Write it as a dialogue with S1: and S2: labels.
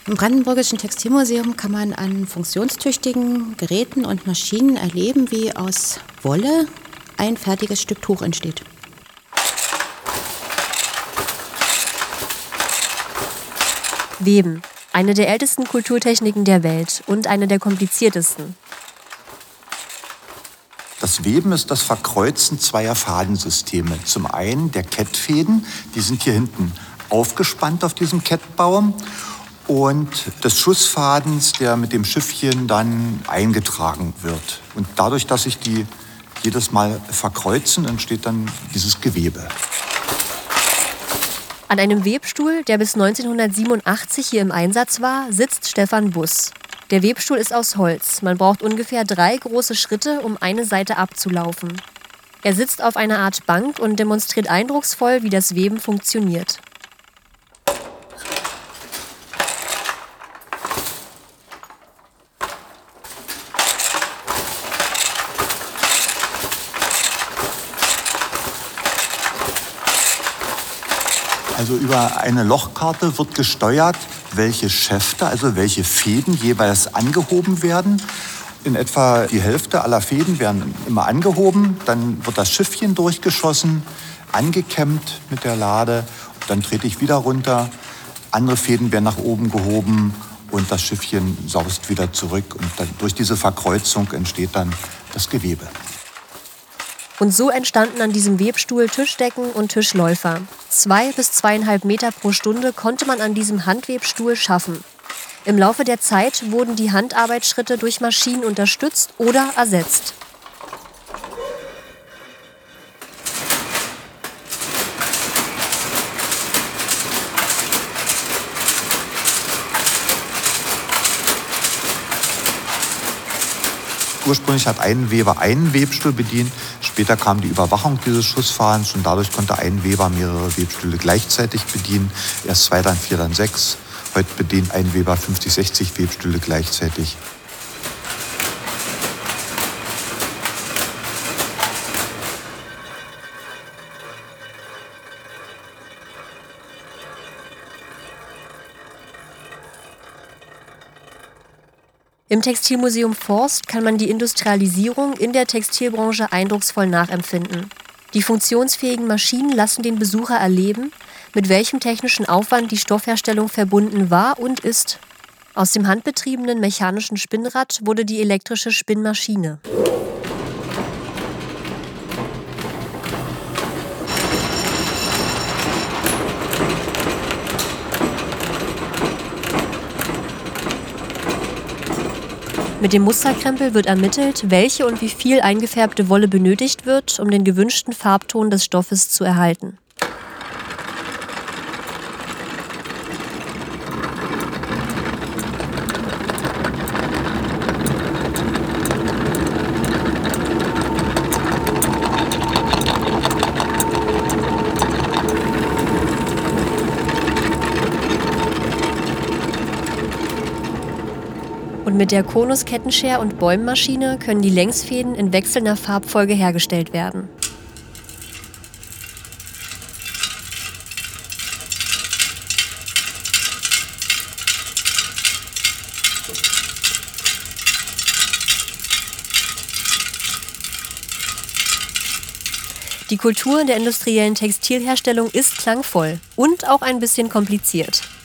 S1: Im Brandenburgischen Textilmuseum kann man an funktionstüchtigen Geräten und Maschinen erleben, wie aus Wolle ein fertiges Stück Tuch entsteht.
S2: Weben. Eine der ältesten Kulturtechniken der Welt und eine der kompliziertesten.
S3: Das Weben ist das Verkreuzen zweier Fadensysteme. Zum einen der Kettfäden, die sind hier hinten aufgespannt auf diesem Kettbaum. Und des Schussfadens, der mit dem Schiffchen dann eingetragen wird. Und dadurch, dass sich die jedes Mal verkreuzen, entsteht dann dieses Gewebe.
S2: An einem Webstuhl, der bis 1987 hier im Einsatz war, sitzt Stefan Buss. Der Webstuhl ist aus Holz. Man braucht ungefähr 3 große Schritte, um eine Seite abzulaufen. Er sitzt auf einer Art Bank und demonstriert eindrucksvoll, wie das Weben funktioniert.
S3: Also über eine Lochkarte wird gesteuert, welche Schäfte, also welche Fäden jeweils angehoben werden. In etwa die Hälfte aller Fäden werden immer angehoben, dann wird das Schiffchen durchgeschossen, angekämmt mit der Lade, dann trete ich wieder runter, andere Fäden werden nach oben gehoben und das Schiffchen saust wieder zurück und dann durch diese Verkreuzung entsteht dann das Gewebe.
S2: Und so entstanden an diesem Webstuhl Tischdecken und Tischläufer. 2 bis 2,5 Meter pro Stunde konnte man an diesem Handwebstuhl schaffen. Im Laufe der Zeit wurden die Handarbeitsschritte durch Maschinen unterstützt oder ersetzt.
S3: Ursprünglich hat ein Weber einen Webstuhl bedient, später kam die Überwachung dieses Schussfadens und dadurch konnte ein Weber mehrere Webstühle gleichzeitig bedienen. Erst 2, dann 4, dann 6. Heute bedient ein Weber 50, 60 Webstühle gleichzeitig.
S2: Im Textilmuseum Forst kann man die Industrialisierung in der Textilbranche eindrucksvoll nachempfinden. Die funktionsfähigen Maschinen lassen den Besucher erleben, mit welchem technischen Aufwand die Stoffherstellung verbunden war und ist. Aus dem handbetriebenen mechanischen Spinnrad wurde die elektrische Spinnmaschine. Mit dem Musterkrempel wird ermittelt, welche und wie viel eingefärbte Wolle benötigt wird, um den gewünschten Farbton des Stoffes zu erhalten. Und mit der Konus-Kettenscher- und Bäummaschine können die Längsfäden in wechselnder Farbfolge hergestellt werden. Die Kultur der industriellen Textilherstellung ist klangvoll und auch ein bisschen kompliziert.